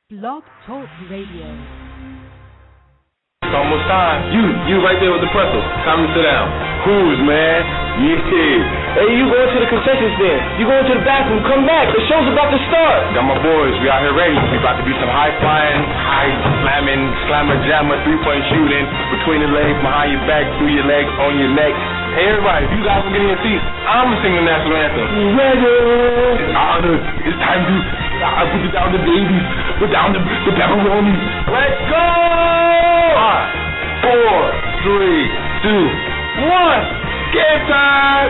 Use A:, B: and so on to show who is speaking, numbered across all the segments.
A: Blog Talk Radio.
B: It's almost time. You right there with the pretzel. Time to sit down. Cruise, man. Yeah.
C: Hey, you going to the concession stand. You going to the bathroom. Come back. The show's about to start.
B: Got my boys. We out here ready. We about to do some high flying, high slamming, slammer, jammer, 3-point shooting, between the legs, behind your back, through your legs, on your neck. Hey, everybody, if you guys will get in your seats, I'm going to sing the national anthem.
C: Ready.
B: It's honor. It's time to put it down the babies. Put down the pepperoni. Let's go! 5, 4, 3, 2, 1. Game time!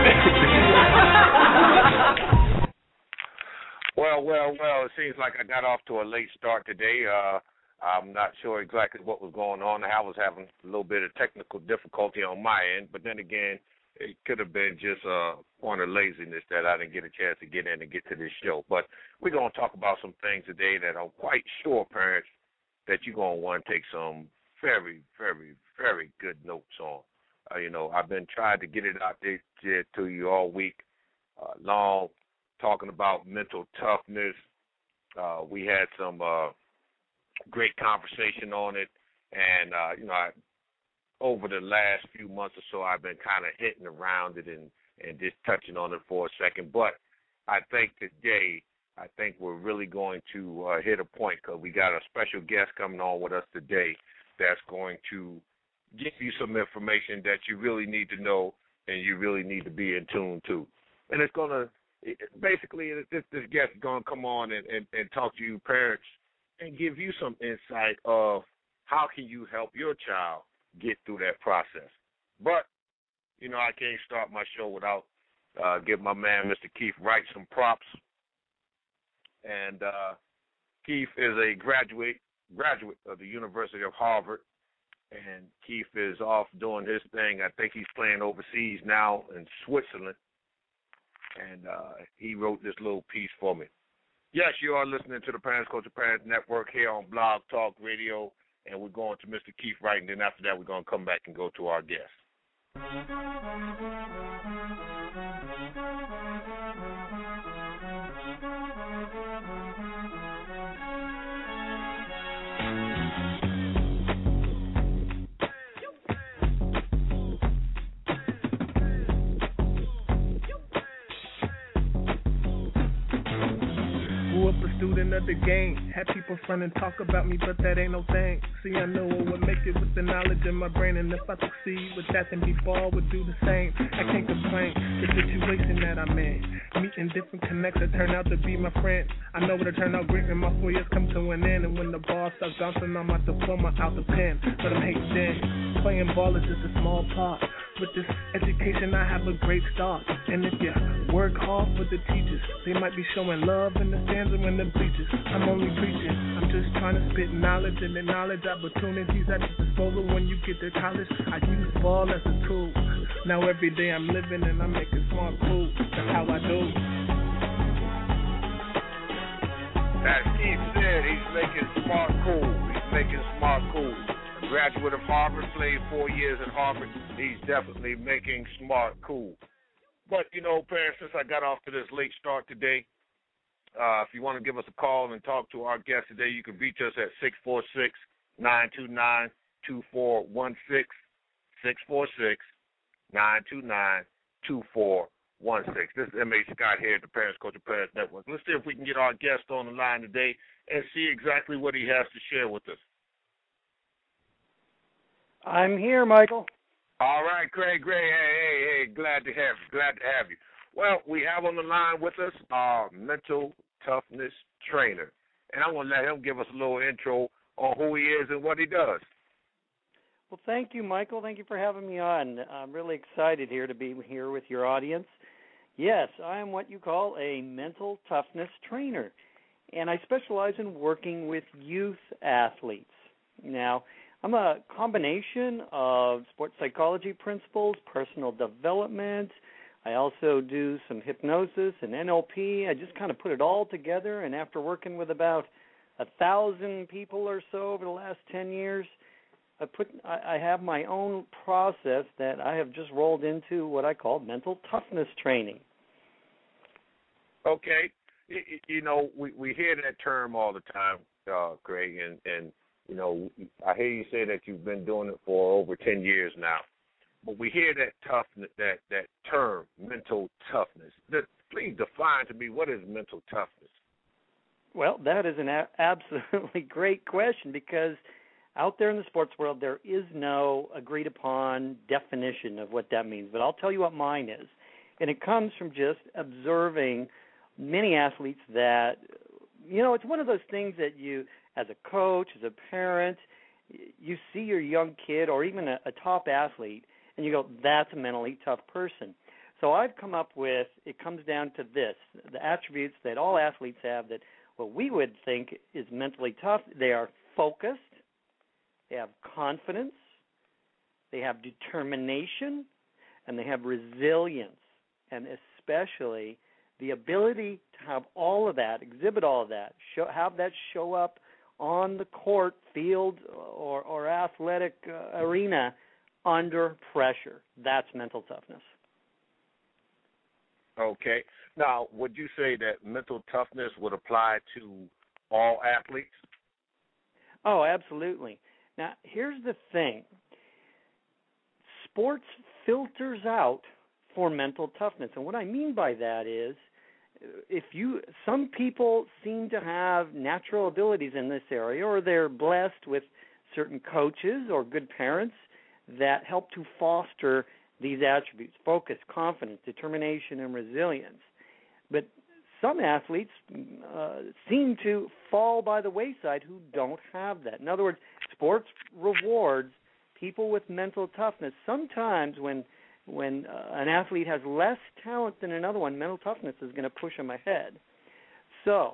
D: Well, it seems like I got off to a late start today. I'm not sure exactly what was going on. I was having a little bit of technical difficulty on my end, but then again, it could have been just a point of laziness that I didn't get a chance to get in and get to this show. But we're going to talk about some things today that I'm quite sure, parents, that you're going to want to take some very, very, very good notes on. I've been trying to get it out there to you all week long, talking about mental toughness. We had some great conversation on it, and, over the last few months or so, I've been kind of hitting around it and just touching on it for a second. But I think today, we're really going to hit a point because we got a special guest coming on with us today that's going to give you some information that you really need to know and you really need to be in tune to. And it's going to, basically, this guest is going to come on and talk to you parents and give you some insight of how can you help your child get through that process. But, I can't start my show without giving my man, Mr. Keith Wright, some props. And Keith is a graduate of the University of Harvard. And Keith is off doing his thing. I think he's playing overseas now in Switzerland. And he wrote this little piece for me. Yes, you are listening to the Parents Culture Parents Network here on Blog Talk Radio. And we're going to Mr. Keith Wright. And then after that, we're going to come back and go to our guest.
E: Student of the game, had people front and talk about me, but that ain't no thing. See, I know I would make it with the knowledge in my brain, and if I succeed with that, then before I would do the same. I can't complain, the situation that I'm in, meeting different connects that turn out to be my friends. I know it'll turn out great when my 4 years come to an end, and when the ball starts bouncing, I'm out the diploma out the pen. But I'm hating then, playing ball is just a small part. With this education, I have a great start. And if you work hard for the teachers, they might be showing love in the stands or in the bleachers. I'm only preaching. I'm just trying to spit knowledge and acknowledge opportunities at your disposal when you get to college. I use ball as a tool. Now every day I'm living and I'm making smart cool. That's how I do.
D: As Keith said, he's making smart cool. He's making smart cool. Graduate of Harvard, played 4 years at Harvard. He's definitely making smart cool. But, parents, since I got off to this late start today, if you want to give us a call and talk to our guest today, you can reach us at 646-929-2416, 646-929-2416. This is M.A. Scott here at the Parents Culture Parents Network. Let's see if we can get our guest on the line today and see exactly what he has to share with us.
F: I'm here, Michael.
D: All right, Craig. Hey, glad to have you. Well, we have on the line with us our mental toughness trainer, and I want to let him give us a little intro on who he is and what he does.
F: Well, thank you, Michael. Thank you for having me on. I'm really excited here to be here with your audience. Yes, I am what you call a mental toughness trainer, and I specialize in working with youth athletes. Now, I'm a combination of sports psychology principles, personal development. I also do some hypnosis and NLP. I just kind of put it all together, and after working with about 1,000 people or so over the last 10 years, I have my own process that I have just rolled into what I call mental toughness training.
D: Okay. We hear that term all the time, Craig, and you know, I hear you say that you've been doing it for over 10 years now. But we hear that toughness, that term, mental toughness. Please define to me, what is mental toughness?
F: Well, that is an absolutely great question, because out there in the sports world, there is no agreed-upon definition of what that means. But I'll tell you what mine is. And it comes from just observing many athletes that, you know, it's one of those things that you, as a coach, as a parent, you see your young kid or even a top athlete, and you go, that's a mentally tough person. So I've come up with, it comes down to this, the attributes that all athletes have that what we would think is mentally tough. They are focused, they have confidence, they have determination, and they have resilience, and especially the ability to have all of that, exhibit all of that, have that show up on the court, field, or athletic arena under pressure. That's mental toughness.
D: Okay. Now, would you say that mental toughness would apply to all athletes?
F: Oh, absolutely. Now, here's the thing. Sports filters out for mental toughness. And what I mean by that is, some people seem to have natural abilities in this area, or they're blessed with certain coaches or good parents that help to foster these attributes: focus, confidence, determination, and resilience. But some athletes seem to fall by the wayside who don't have that. In other words, sports rewards people with mental toughness. Sometimes when an athlete has less talent than another one, mental toughness is going to push them ahead. So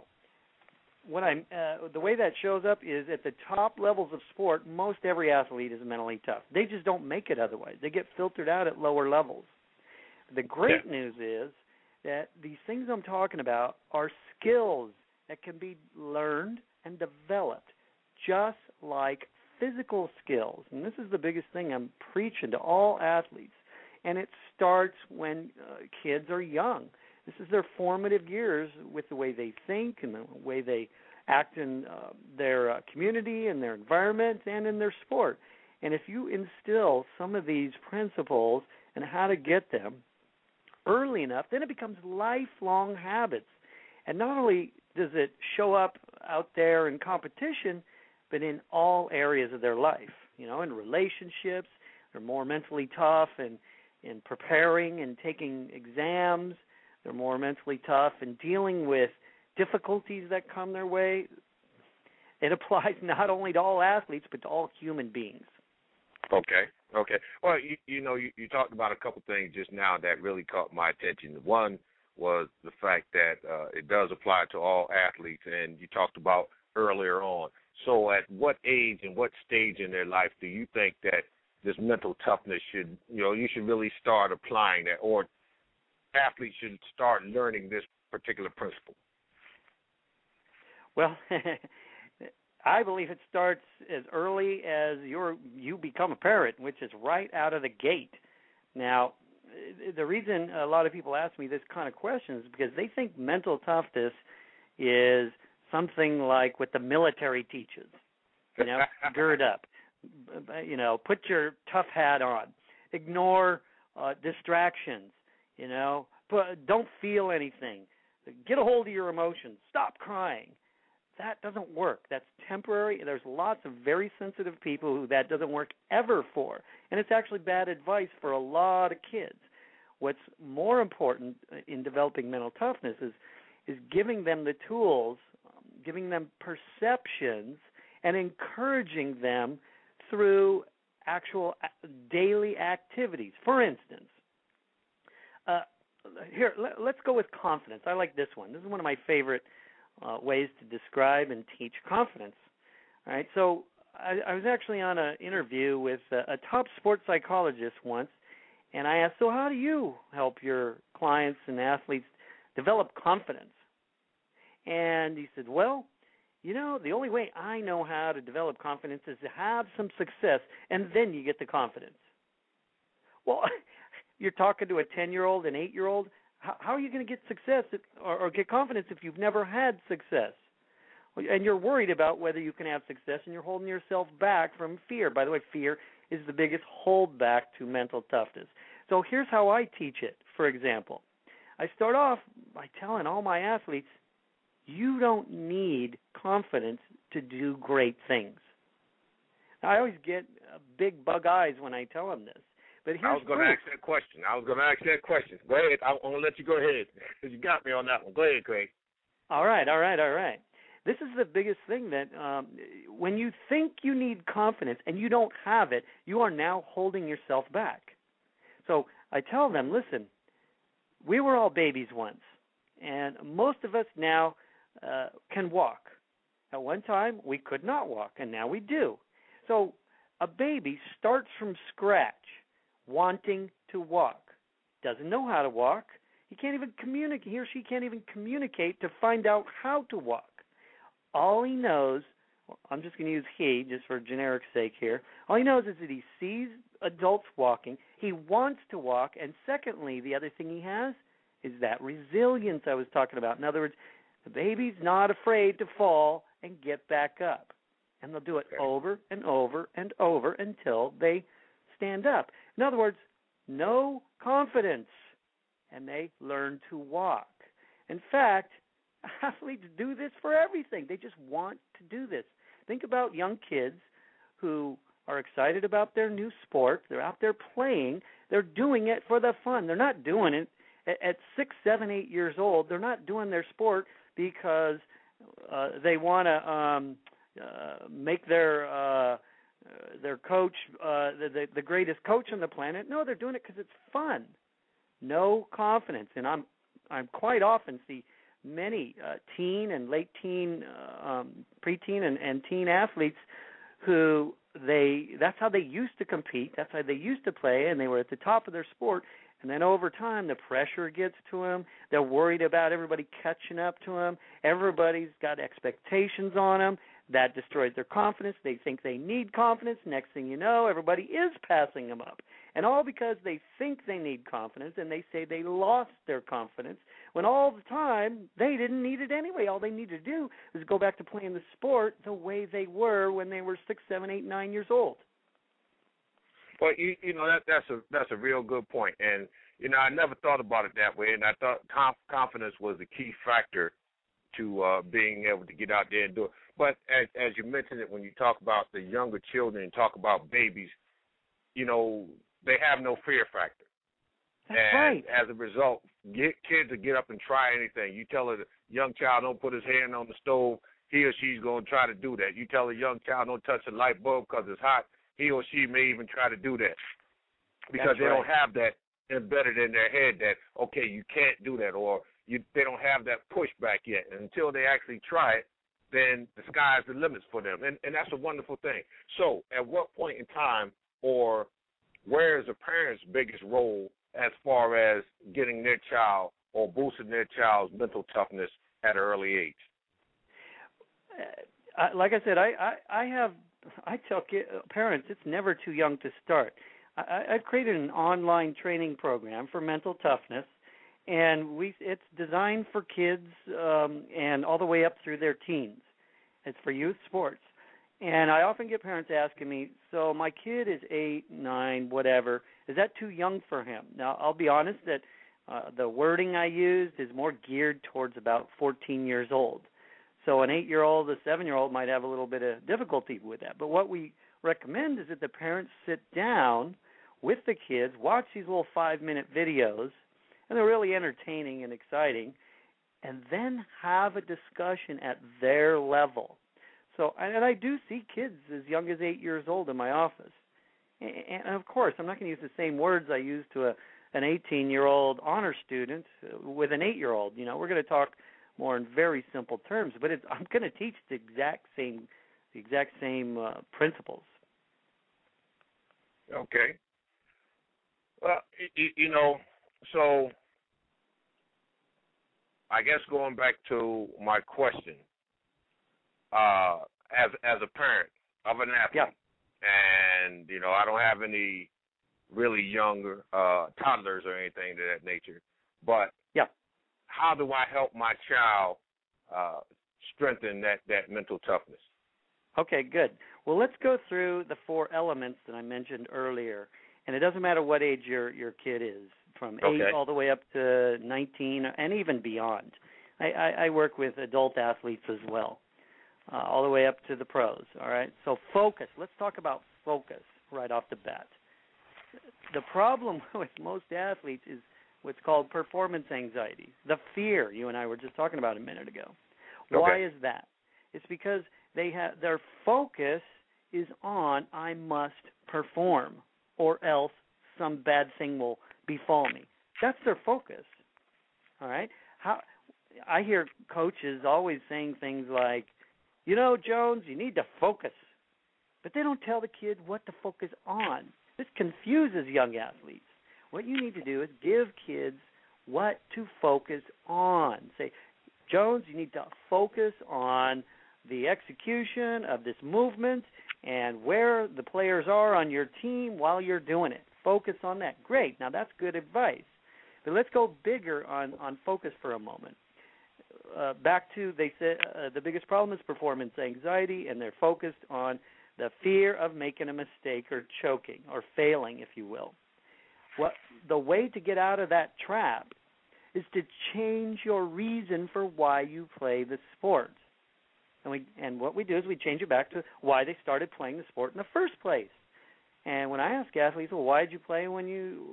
F: the way that shows up is at the top levels of sport, most every athlete is mentally tough. They just don't make it otherwise. They get filtered out at lower levels. The great news is that these things I'm talking about are skills that can be learned and developed, just like physical skills. And this is the biggest thing I'm preaching to all athletes. And it starts when kids are young. This is their formative years with the way they think and the way they act in their community and their environment and in their sport. And if you instill some of these principles and how to get them early enough, then it becomes lifelong habits. And not only does it show up out there in competition, but in all areas of their life. You know, in relationships, they're more mentally tough and in preparing and taking exams. They're more mentally tough in dealing with difficulties that come their way. It applies not only to all athletes, but to all human beings.
D: Okay. Well, you talked about a couple things just now that really caught my attention. One was the fact that it does apply to all athletes, and you talked about earlier on. So at what age and what stage in their life do you think that this mental toughness you should really start applying that, or athletes should start learning this particular principle?
F: Well, I believe it starts as early as you become a parent, which is right out of the gate. Now, the reason a lot of people ask me this kind of question is because they think mental toughness is something like what the military teaches. Gird up. Put your tough hat on. Ignore distractions. Don't feel anything. Get a hold of your emotions. Stop crying. That doesn't work. That's temporary. There's lots of very sensitive people who that doesn't work ever for. And it's actually bad advice for a lot of kids. What's more important in developing mental toughness is giving them the tools, giving them perceptions, and encouraging them through actual daily activities. For instance, let's go with confidence. I like this one. This is one of my favorite ways to describe and teach confidence. All right, so I was actually on an interview with a top sports psychologist once, and I asked, so how do you help your clients and athletes develop confidence? And he said, well, the only way I know how to develop confidence is to have some success, and then you get the confidence. Well, you're talking to a 10-year-old, an 8-year-old. How are you going to get success or get confidence if you've never had success? and you're worried about whether you can have success, and you're holding yourself back from fear. By the way, fear is the biggest holdback to mental toughness. So here's how I teach it, for example. I start off by telling all my athletes, you don't need confidence to do great things. Now, I always get big bug eyes when I tell them this. But here's
D: I was going to ask that question. Go ahead. I'm going to let you go ahead because you got me on that one. Go ahead, Craig.
F: All right. This is the biggest thing that when you think you need confidence and you don't have it, you are now holding yourself back. So I tell them, listen, we were all babies once, and most of us now can walk. At one time, we could not walk, and now we do. So a baby starts from scratch wanting to walk, doesn't know how to walk. He can't even communicate. He or she can't even communicate to find out how to walk. All he knows, I'm just going to use he just for generic sake here, all he knows is that he sees adults walking, he wants to walk, and secondly, the other thing he has is that resilience I was talking about. In other words, the baby's not afraid to fall and get back up. And they'll do it over and over and over until they stand up. In other words, no confidence, and they learn to walk. In fact, athletes do this for everything. They just want to do this. Think about young kids who are excited about their new sport. They're out there playing. They're doing it for the fun. They're not doing it at 6, 7, 8 years old. They're not doing their sport because they want to make their coach the greatest coach on the planet. No, they're doing it because it's fun. No confidence. And I'm quite often see many teen and late teen, preteen and teen athletes who that's how they used to compete, that's how they used to play, and they were at the top of their sport. And then over time, the pressure gets to them. They're worried about everybody catching up to them. Everybody's got expectations on them. That destroys their confidence. They think they need confidence. Next thing you know, everybody is passing them up. And all because they think they need confidence, and they say they lost their confidence, when all the time they didn't need it anyway. All they needed to do was go back to playing the sport the way they were when they were 6, 7, 8, 9 years old.
D: Well, you know that's a real good point, and I never thought about it that way, and I thought confidence was a key factor to being able to get out there and do it. But as you mentioned it, when you talk about the younger children and talk about babies, they have no fear factor.
F: That's
D: and
F: right.
D: As a result, kids will get up and try anything. You tell a young child don't put his hand on the stove, he or she's going to try to do that. You tell a young child don't touch a light bulb because it's hot, he or she may even try to do that because they don't have that embedded in their head that, okay, you can't do that, or they don't have that pushback yet. And until they actually try it, then the sky's the limits for them. And that's a wonderful thing. So at what point in time, or where is a parent's biggest role as far as getting their child or boosting their child's mental toughness at an early age?
F: Like I said, I tell parents it's never too young to start. I've created an online training program for mental toughness, and it's designed for kids and all the way up through their teens. It's for youth sports. And I often get parents asking me, so my kid is 8, 9, whatever, is that too young for him? Now, I'll be honest that the wording I used is more geared towards about 14 years old. So an 8-year-old, a 7-year-old might have a little bit of difficulty with that. But what we recommend is that the parents sit down with the kids, watch these little 5-minute videos, and they're really entertaining and exciting, and then have a discussion at their level. So, and I do see kids as young as 8 years old in my office. And of course, I'm not going to use the same words I use to an 18-year-old honor student with an 8-year-old. We're going to talk more in very simple terms, but I'm going to teach the exact same principles.
D: Okay. Well, so I guess going back to my question, as a parent of an athlete, and I don't have any really younger toddlers or anything of that nature, but how do I help my child strengthen that mental toughness.
F: Okay, good. Well, let's go through the 4 elements that I mentioned earlier. And it doesn't matter what age your kid is, from 8 all the way up to 19 and even beyond. I work with adult athletes as well, all the way up to the pros, all right? So focus. Let's talk about focus right off the bat. The problem with most athletes is what's called performance anxiety, the fear you and I were just talking about a minute ago.
D: Okay.
F: Why is that? It's because their focus is on, I must perform, or else some bad thing will befall me. That's their focus, all right? I hear coaches always saying things like, Jones, you need to focus. But they don't tell the kid what to focus on. This confuses young athletes. What you need to do is give kids what to focus on. Say, Jones, you need to focus on the execution of this movement and where the players are on your team while you're doing it. Focus on that. Great. Now, that's good advice. But let's go bigger on focus for a moment. Back to, they said the biggest problem is performance anxiety, and they're focused on the fear of making a mistake or choking or failing, if you will. The way to get out of that trap is to change your reason for why you play the sport. And what we do is we change it back to why they started playing the sport in the first place. And when I ask athletes, well, why did you play why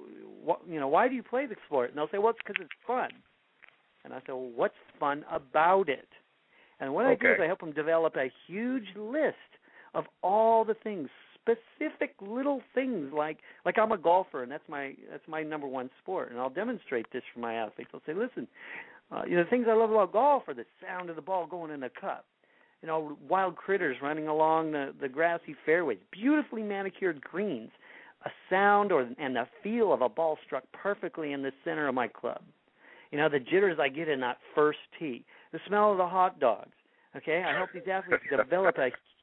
F: do you play the sport? And they'll say, well, it's because it's fun. And I say, well, what's fun about it? And what I do is I help them develop a huge list of all the things, specific little things like I'm a golfer, and that's my number one sport. And I'll demonstrate this for my athletes. I'll say, listen, the things I love about golf are the sound of the ball going in the cup. Wild critters running along the grassy fairways, beautifully manicured greens, a sound and the feel of a ball struck perfectly in the center of my club. The jitters I get in that first tee, the smell of the hot dogs. Okay, I help these athletes develop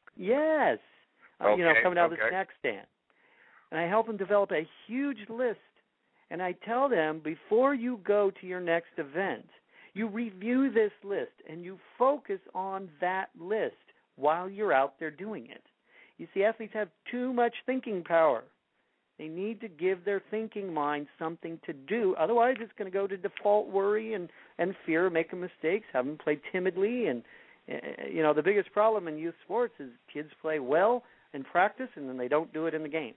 F: coming out of the snack stand. And I help them develop a huge list. And I tell them, before you go to your next event, you review this list and you focus on that list while you're out there doing it. You see, athletes have too much thinking power. They need to give their thinking mind something to do. Otherwise, it's going to go to default worry and fear of making mistakes, have them play timidly. And, the biggest problem in youth sports is kids play well in practice and then they don't do it in the game.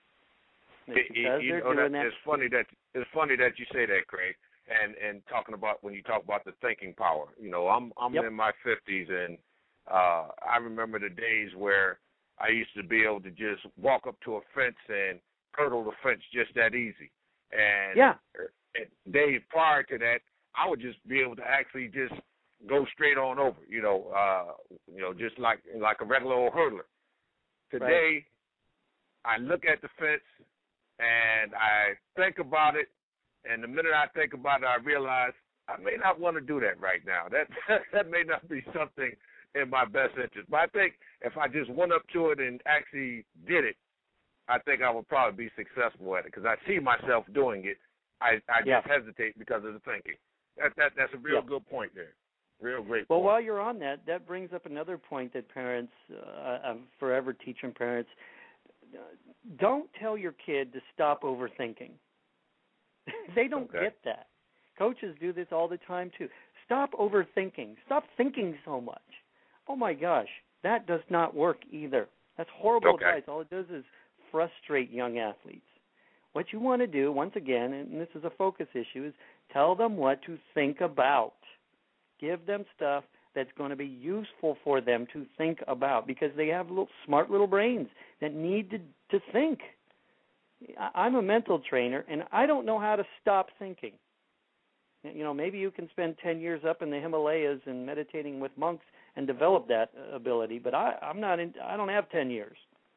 D: It's funny that you say that, Craig. And talking about when you talk about the thinking power, I'm in my 50s, and I remember the days where I used to be able to just walk up to a fence and hurdle the fence just that easy. And days prior to that, I would just be able to actually just go straight on over, just like a regular old hurdler. Today, I look at the fence and I think about it. And the minute I think about it, I realize I may not want to do that right now. That may not be something in my best interest. But I think if I just went up to it and actually did it, I think I would probably be successful at it because I see myself doing it. I just hesitate because of the thinking. That's a real good point there. Real great point.
F: Well, while you're on that brings up another point that parents, I'm forever teaching parents, don't tell your kid to stop overthinking. They don't get that. Coaches do this all the time, too. Stop overthinking. Stop thinking so much. Oh, my gosh, that does not work either. That's horrible advice. All it does is frustrate young athletes. What you want to do, once again, and this is a focus issue, is tell them what to think about. Give them stuff that's going to be useful for them to think about because they have smart little brains that need to think. I'm a mental trainer, and I don't know how to stop thinking. Maybe you can spend 10 years up in the Himalayas and meditating with monks and develop that ability, but I don't have 10 years.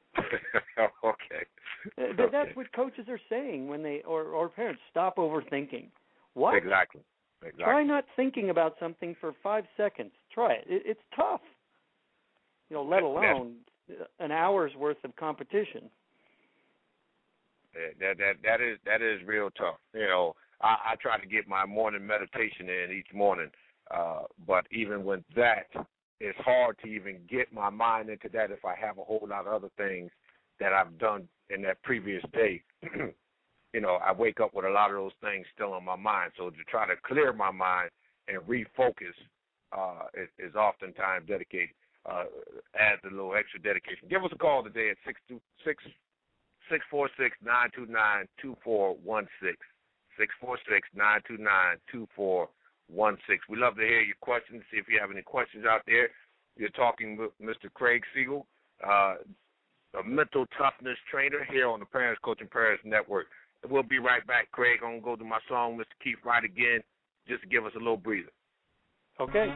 F: But that's what coaches are saying when or parents, stop overthinking. What?
D: Exactly.
F: Try not thinking about something for 5 seconds. Try it. It's tough. Let alone an hour's worth of competition.
D: That is real tough. I try to get my morning meditation in each morning, but even with that, it's hard to even get my mind into that if I have a whole lot of other things that I've done in that previous day. I wake up with a lot of those things still on my mind. So to try to clear my mind and refocus is oftentimes dedicated, adds a little extra dedication. Give us a call today at 646-929-2416. 646-929-2416. We love to hear your questions. See if you have any questions out there. You're talking with Mr. Craig Siegel, a mental toughness trainer here on the Parents Coaching Parents Network. We'll be right back, Craig. I'm going to go to my song, Mr. Keith Wright, again, just to give us a little breather.
F: Okay.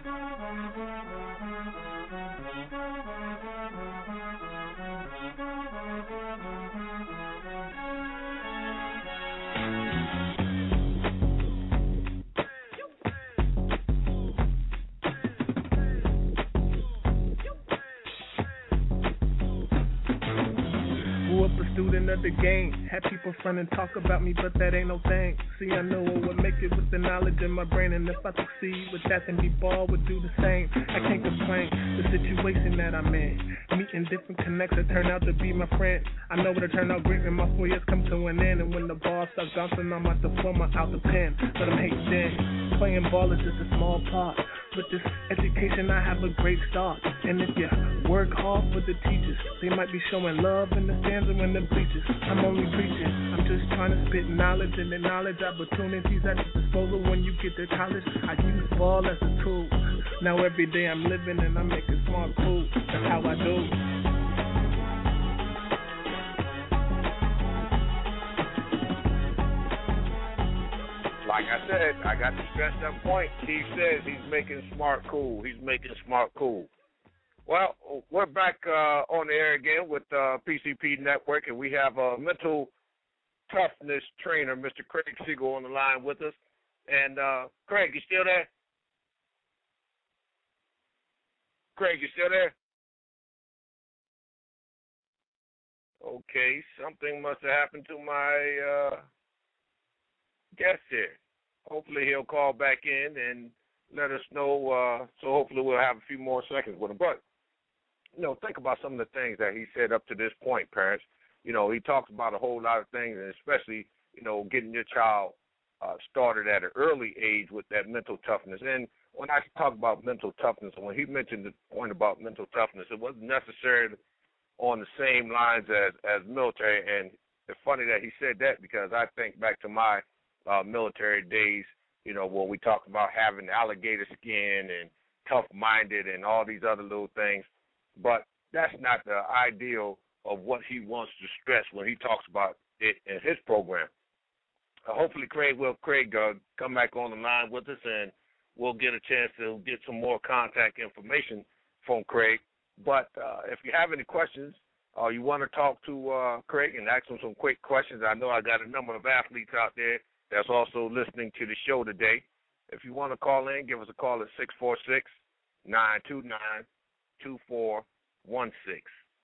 E: Student of the game, had people front and talk about me, but that ain't no thing. See, I know I would make it with the knowledge in my brain, and if I succeed with that, then B-Ball would do the same. I can't complain, the situation that I'm in, meeting different connects that turn out to be my friends. I know it'll turn out great when my 4 years come to an end, and when the ball starts bouncing, I'm out the diploma out the pen. But I'm hating then, playing ball is just a small part. With this education, I have a great start. And if you work hard for the teachers, they might be showing love in the stands and in the bleachers. I'm only preaching. I'm just trying to spit knowledge, and the knowledge opportunities at your disposal when you get to college. I use ball as a tool. Now every day I'm living and I'm making smart moves. That's how I do.
D: Like I said, I got to stress that point. He says he's making smart cool. He's making smart cool. Well, we're back on the air again with PCP Network, and we have a mental toughness trainer, Mr. Craig Siegel, on the line with us. And Craig, you still there? Craig, you still there? Okay, something must have happened to my guest here. Hopefully he'll call back in and let us know, so hopefully we'll have a few more seconds with him. But, think about some of the things that he said up to this point, parents. He talks about a whole lot of things, and especially, getting your child started at an early age with that mental toughness. And when I talk about mental toughness, when he mentioned the point about mental toughness, it wasn't necessarily on the same lines as military. And it's funny that he said that, because I think back to my military days, when we talk about having alligator skin and tough-minded and all these other little things. But that's not the ideal of what he wants to stress when he talks about it in his program. Hopefully, Craig come back on the line with us, and we'll get a chance to get some more contact information from Craig. But if you have any questions, or you want to talk to Craig and ask him some quick questions, I know I got a number of athletes out there that's also listening to the show today. If you want to call in, give us a call at 646-929-2416.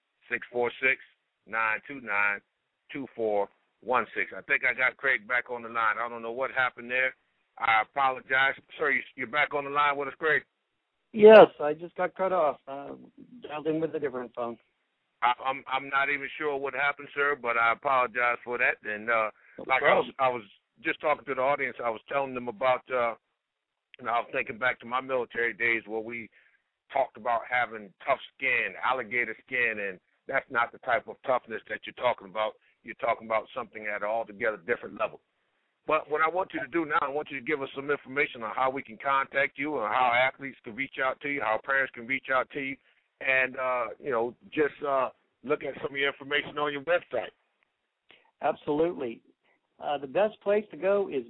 D: 646-929-2416. I think I got Craig back on the line. I don't know what happened there. I apologize. Sir, you're back on the line with us, Craig?
F: Yes, I just got cut off. Dialed in with a different phone.
D: I'm not even sure what happened, sir, but I apologize for that. And I was just talking to the audience, I was telling them about, I was thinking back to my military days where we talked about having tough skin, alligator skin, and that's not the type of toughness that you're talking about. You're talking about something at an altogether different level. But what I want you to do now, I want you to give us some information on how we can contact you, or how athletes can reach out to you, how parents can reach out to you, and, just look at some of your information on your website.
F: Absolutely. The best place to go is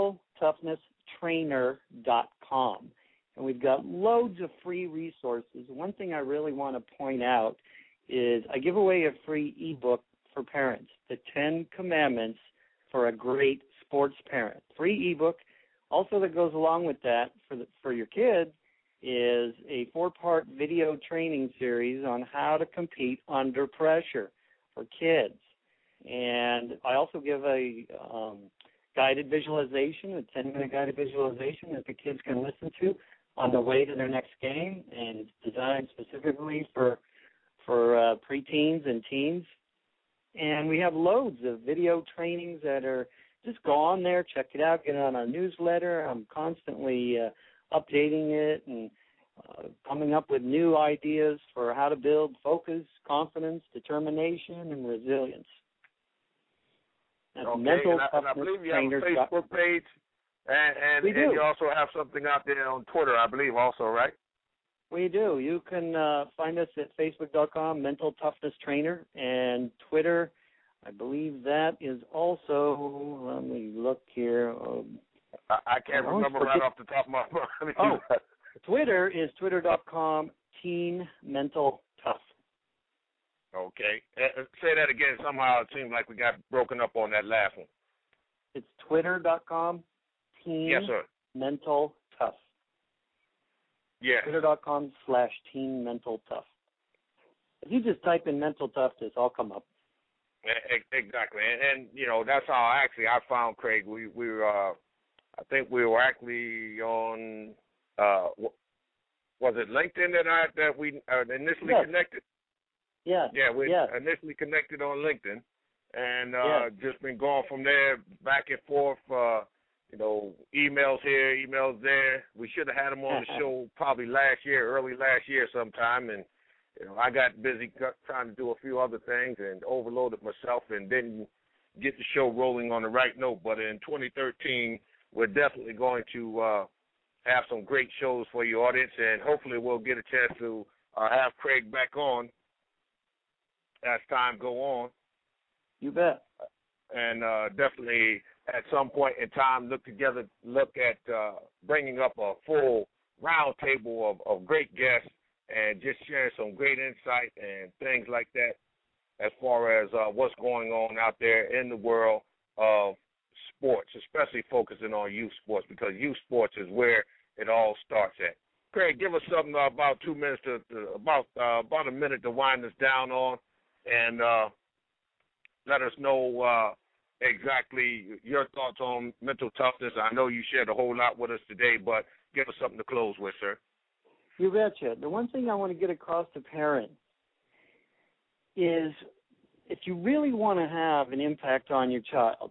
F: mentaltoughnesstrainer.com. And we've got loads of free resources. One thing I really want to point out is I give away a free ebook for parents, The 10 Commandments for a Great Sports Parent. Free ebook. Also that goes along with that for your kids is a 4-part video training series on how to compete under pressure for kids. And I also give a guided visualization, a 10-minute guided visualization that the kids can listen to on the way to their next game, and it's designed specifically for preteens and teens. And we have loads of video trainings that are just go on there, check it out, get on our newsletter. I'm constantly updating it and coming up with new ideas for how to build focus, confidence, determination, and resilience. That's
D: okay,
F: mental
D: and I believe you have a Facebook page, and you also have something out there on Twitter, I believe, also, right?
F: We do. You can find us at facebook.com, Mental Toughness Trainer, and Twitter, I believe that is also, let me look here.
D: I can't remember right off the top of my mind.
F: Twitter is twitter.com, Teen Mental Tough.
D: Okay. Say that again. Somehow it seemed like we got broken up on that last one.
F: It's twitter.com, Teen
D: Yes, sir.
F: Mental Tough.
D: Yes.
F: Twitter.com/Teen Mental Tough. If you just type in mental toughness, I'll come up.
D: Exactly. And you know, that's how actually I found Craig. We were, I think we were actually on, was it LinkedIn that we initially connected?
F: Yeah.
D: Yeah, we initially connected on LinkedIn, and just been going from there back and forth. You know, emails here, emails there. We should have had him on the show probably early last year sometime, and you know, I got busy trying to do a few other things and overloaded myself and didn't get the show rolling on the right note. But in 2013, we're definitely going to have some great shows for your audience, and hopefully we'll get a chance to have Craig back on as time go on.
F: You bet.
D: And definitely at some point in time look at bringing up a full round table of great guests and just sharing some great insight and things like that as far as what's going on out there in the world of sports, especially focusing on youth sports, because youth sports is where it all starts at. Craig, give us something about 2 minutes about a minute to wind us down on, and let us know exactly your thoughts on mental toughness. I know you shared a whole lot with us today, but give us something to close with, sir.
F: You betcha. The one thing I want to get across to parents is if you really want to have an impact on your child,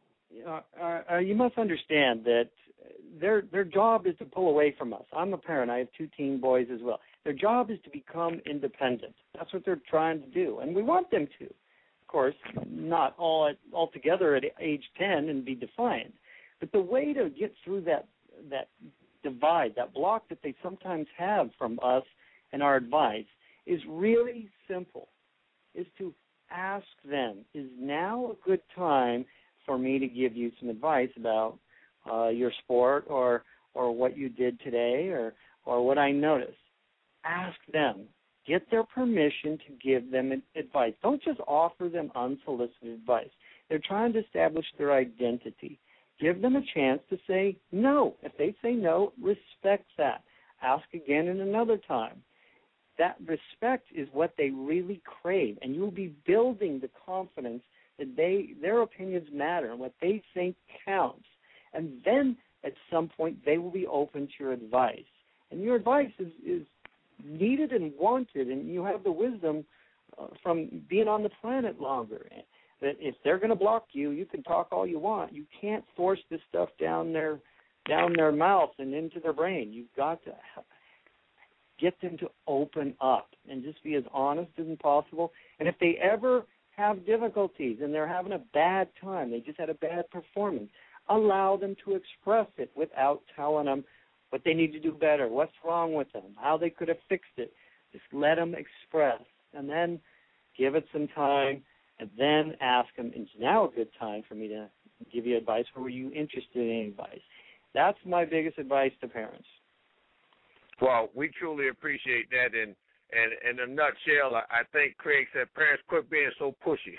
F: you must understand that their job is to pull away from us. I'm a parent. I have 2 teen boys as well. Their job is to become independent. That's what they're trying to do, and we want them to. Of course, not all together at age 10 and be defiant. But the way to get through that divide, that block that they sometimes have from us and our advice, is really simple, is to ask them, is now a good time for me to give you some advice about your sport or what you did today or what I noticed? Ask them. Get their permission to give them advice. Don't just offer them unsolicited advice. They're trying to establish their identity. Give them a chance to say no. If they say no, respect that. Ask again in another time. That respect is what they really crave, and you'll be building the confidence that their opinions matter and what they think counts. And then at some point they will be open to your advice. And your advice is needed and wanted, and you have the wisdom from being on the planet longer. That if they're going to block you, you can talk all you want. You can't force this stuff down their mouth and into their brain. You've got to get them to open up and just be as honest as possible. And if they ever have difficulties and they're having a bad time, they just had a bad performance, allow them to express it without telling them what they need to do better, what's wrong with them, how they could have fixed it. Just let them express, and then give it some time, and then ask them, is now a good time for me to give you advice, or were you interested in any advice? That's my biggest advice to parents.
D: Well, we truly appreciate that, and in a nutshell, I think Craig said, parents, quit being so pushy.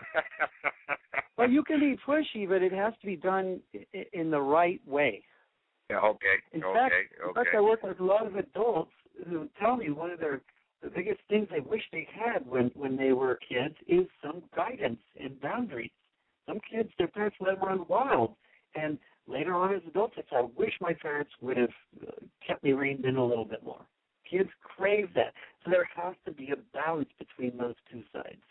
F: Well, you can be pushy, but it has to be done in the right way.
D: Yeah, okay.
F: In fact, I work with a lot of adults who tell me one of the biggest things they wish they had when they were kids is some guidance and boundaries. Some kids, their parents let them run wild, and later on as adults, I wish my parents would have kept me reined between those two sides.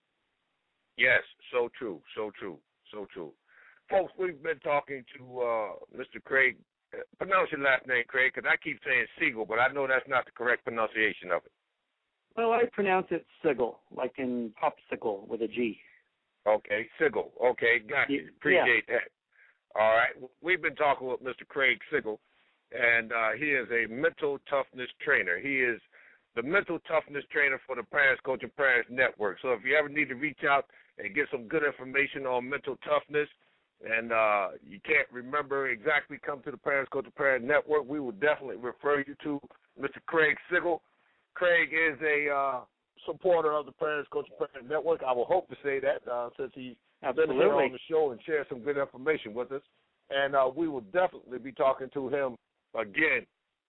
D: Yes, so true, so true, so true. Folks, we've been talking to Mr. Craig. Pronounce your last name, Craig, because I keep saying Siegel, but I know that's not the correct pronunciation of it.
F: Well, I pronounce it Sigel, like in popsicle with a G.
D: Okay, Sigel. Okay, got you. Appreciate that. All right. We've been talking with Mr. Craig Sigel, and he is a mental toughness trainer. He is the mental toughness trainer for the Parents Coaching Parents Network. So if you ever need to reach out and get some good information on mental toughness, and you can't remember exactly, come to the Parents Coaching Parents Network, we will definitely refer you to Mr. Craig Sigel. Craig is a supporter of the Parents Coaching Parents Network. I will hope to say that since he's been here on the show and shared some good information with us. And we will definitely be talking to him again,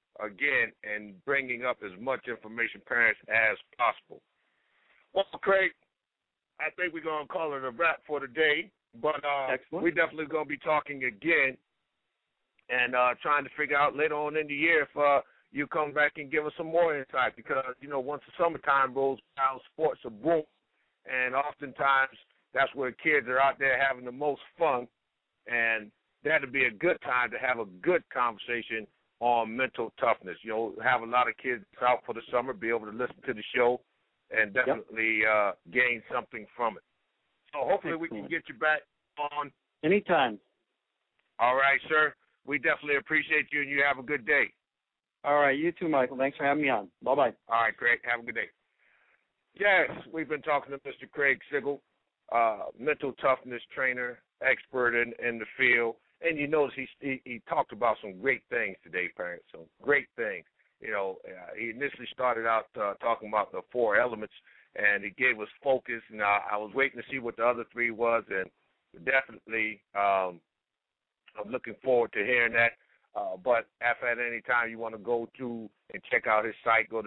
D: and bringing up as much information, parents, as possible. Well, Craig, I think we're going to call it a wrap for today. But we're definitely going to be talking again and trying to figure out later on in the year if you come back and give us some more insight because, once the summertime rolls around, sports are boom, and oftentimes that's where kids are out there having the most fun, and that would be a good time to have a good conversation on mental toughness. Have a lot of kids out for the summer, be able to listen to the show, and definitely gain something from it. So hopefully we can get you back on.
F: Anytime.
D: All right, sir. We definitely appreciate you, and you have a good day.
F: All right, you too, Michael. Thanks for having me on. Bye-bye.
D: All right, Craig. Have a good day. Yes, we've been talking to Mr. Craig Sigel, mental toughness trainer, expert in the field. And you notice he talked about some great things today, parents, some great things. He initially started out talking about the 4 elements, and he gave us focus, and I was waiting to see what the other 3 was, and definitely I'm looking forward to hearing that. But if at any time you want to go to and check out his site, go to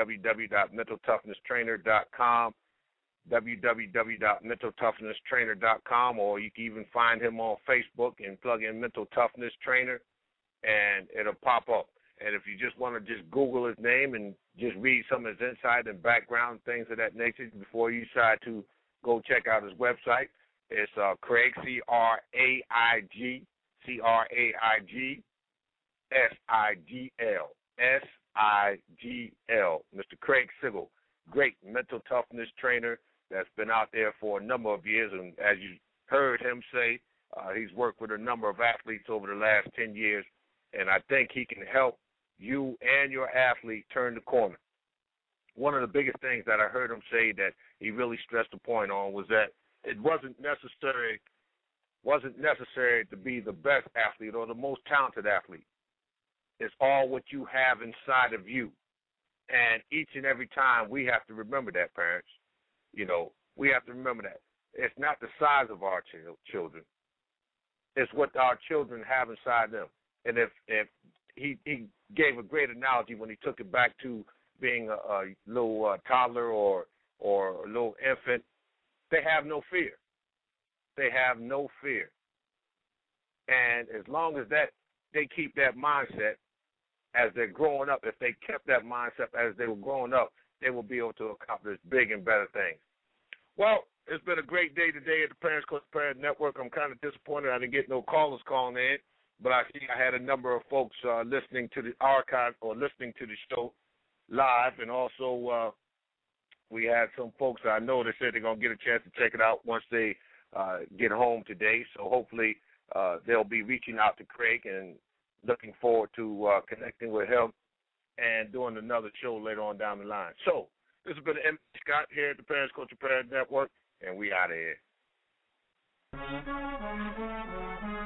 D: www.mentaltoughnesstrainer.com, www.mentaltoughnesstrainer.com, or you can even find him on Facebook and plug in Mental Toughness Trainer, and it'll pop up. And if you just want to just Google his name and just read some of his insight and background, things of that nature, before you decide to go check out his website, it's Craig, C-R-A-I-G, S-I-G-L, S-I-G-L, Mr. Craig Sigel, great mental toughness trainer that's been out there for a number of years. And as you heard him say, he's worked with a number of athletes over the last 10 years, and I think he can help you and your athlete turn the corner. One of the biggest things that I heard him say that he really stressed the point on was that it wasn't necessary to be the best athlete or the most talented athlete. It's all what you have inside of you. And each and every time we have to remember that, parents. We have to remember that. It's not the size of our children. It's what our children have inside them. And if he gave a great analogy when he took it back to being a little toddler or a little infant, they have no fear. They have no fear. And as long as they keep that mindset as they're growing up, if they kept that mindset as they were growing up, they will be able to accomplish big and better things. Well, it's been a great day today at the Parents Coaching Parents Network. I'm kind of disappointed I didn't get no callers calling in, but I see I had a number of folks listening to the archive or listening to the show live, and also we had some folks I know that said they're going to get a chance to check it out once they get home today. So hopefully they'll be reaching out to Craig and looking forward to connecting with him and doing another show later on down the line. So this has been M. Scott here at the Parents Coaching Parents Network, and we out of here.